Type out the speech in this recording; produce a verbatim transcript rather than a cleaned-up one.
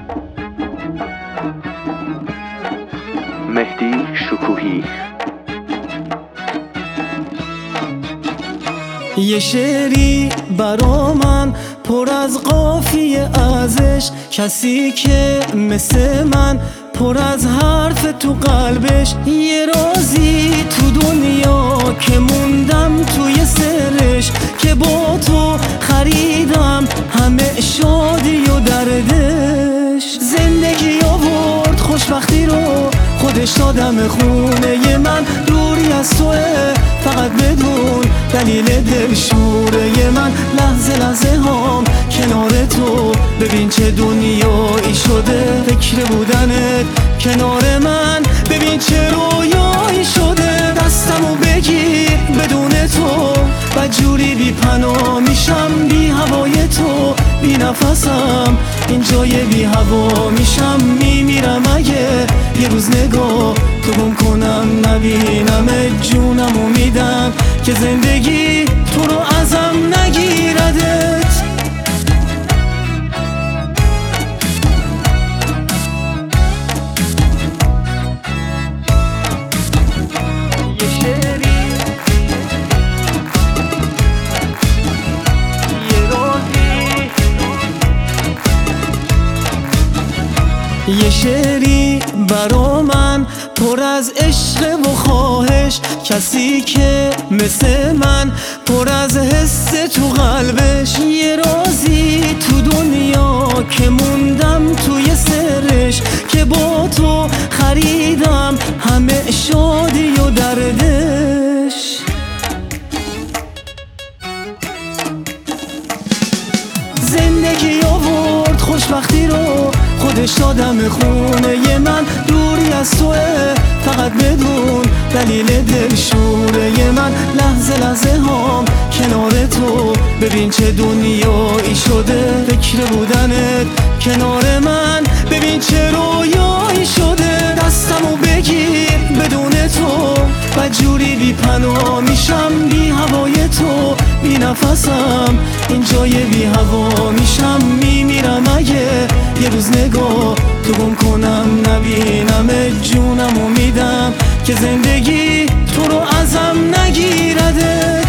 مهدی شکوهی. یه شعری برا من پر از قافیه ازش، کسی که مثل من پر از حرف تو قلبش. یه رازی تو دنیا که موندم توی سرش، که با تو خریدم همه شادی و دردش. زندگی آورد خوشبختی رو خودش دادم خونه من. دوری از توه فقط بدون دلیل دلشوره من. لحظه لحظه هم کنار تو ببین چه دنیایی شده. فکر بودنت کنار من ببین چه رویایی شده. دستمو بگیر بدون تو بدجوری بی پناه میشم. بی هوای تو بی نفسم این جای بی هوا میشم. میمیرم اگه یه روز نگاه تو گم کنم نبینم. جونمو میدم که زندگی تو رو ازم نگیردت. یه شعری برا من پر از عشق و خواهش، کسی که مثل من پر از حس تو قلبش. یه رازی تو دنیا که موندم توی سرش، که با تو خریدم همه شادی و دردش. زندگی آورد خوشبختی رو خودش دادم خونه من. دوری از توه فقط بدون دلیل دلشوره من. لحظه لحظه هم کنار تو ببین چه دنیایی شده. فکر بودنت کنار من ببین چه رویایی شده. دستمو بگیر بدون تو بدجوری بی پناه میشم. بی هوای تو بی نفسم این جای بی هوا میشم. میمیرم اگه یه روز نگاه تو گم کنم نبینم. جونمو میدم که زندگی تو رو ازم نگیرده.